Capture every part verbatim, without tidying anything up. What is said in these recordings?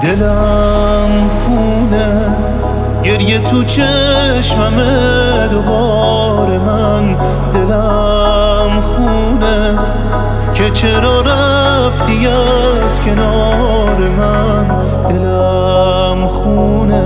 دلم خونه، گریه تو چشممه دوباره من. دلم خونه که چرا رفتی از کنار من. دلم خونه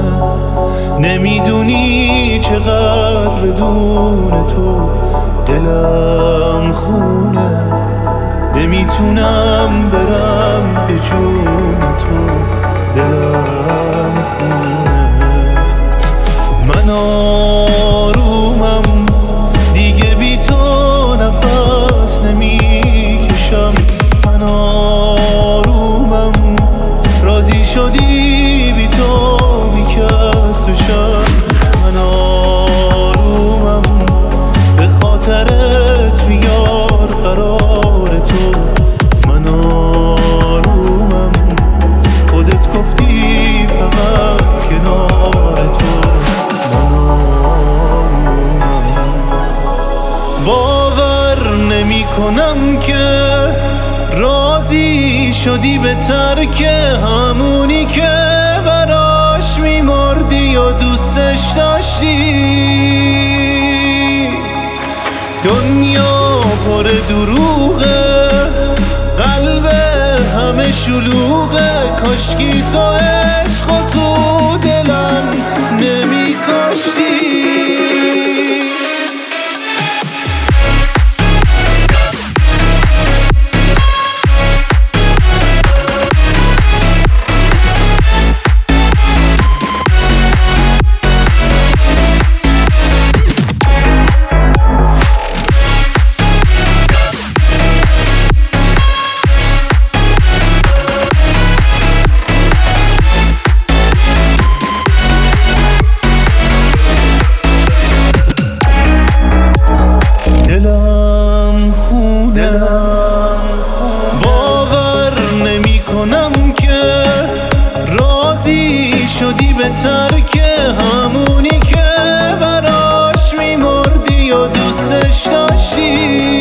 نمیدونی چقدر بدون تو. دلم خونه نمیتونم برم به جون تو. دلم خونه من آرومم دیگه بی تو نفس نمیکشم. من آرومم راضی شدی بی تو بی کس بشم. من آرومم به خاطرت بیار قرار تو. من آرومم خودت گفتی فقط کنار تو. من آرومم باور نمی کنم که راضی شدی به ترک همونی که براش میمردی یا دوستش داشتی. دنیا پر دروغه، قلب همه شلوغه. کاشکی تو عشق و تو دلم نمی کاشتی. دلم خونه باور نمی کنم که راضی شدی به ترک همونی که براش میمردی یا دوستش داشتی.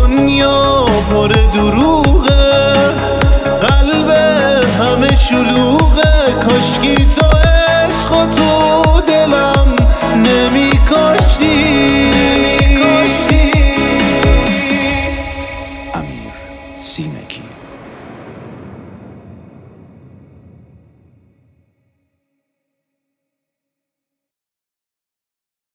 دنیا پر دروغه، قلب همه شلوغه.